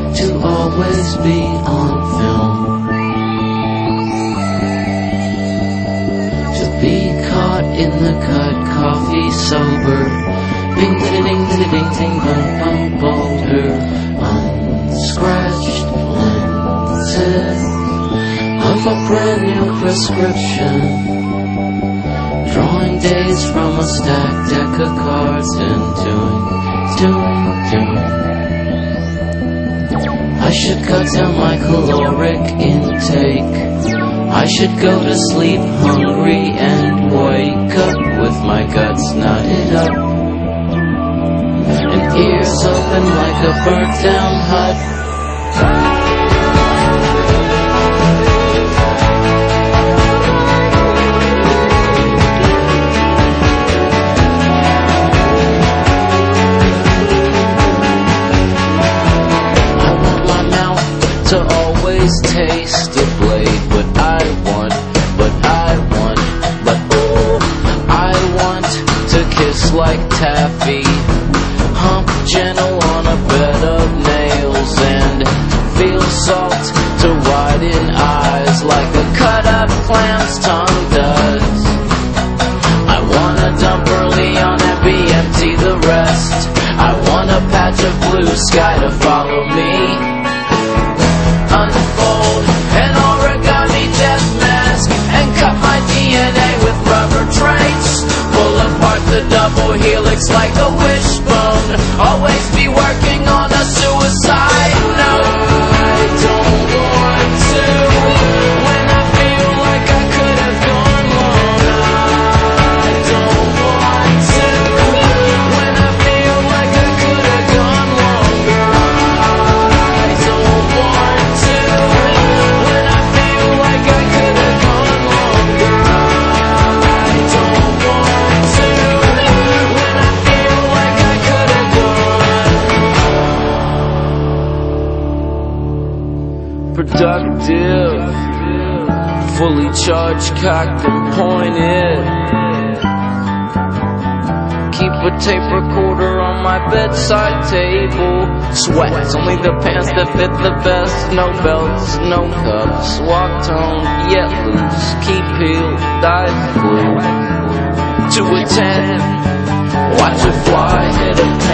to always be on film, to be caught in the cut, coffee sober, bing ding ding ding ding ding bum bum bolder, unscratched lenses of a brand new prescription, drawing days from a stacked deck of cards and doing. I should cut down my caloric intake. I should go to sleep hungry and wake up with my guts knotted up and ears open like a burnt down hut. Taste the blade, but I want, I want to kiss like taffy, hump gentle on a bed of nails, and feel salt to widen eyes like a cut up clam's tongue does. I wanna dump early on and be empty the rest. I want a patch of blue sky to follow me, unfold an origami death mask, and cut my DNA with rubber traits. Pull apart the double helix like a wishbone. Always be working on a suicide note. I don't want to when I feel like I could have gone long. I don't want to when I feel like I could have gone longer. I don't want to when I feel like I could have gone longer. I don't want to when I feel like I could have gone. Productive, fully charged, cocked and pointed. Keep a tape recorder on my bedside table. Sweats, only the pants that fit the best. No belts, no cups. Walk toned, yet loose. Keep healed, dive blue. To a 10, watch a fly hit a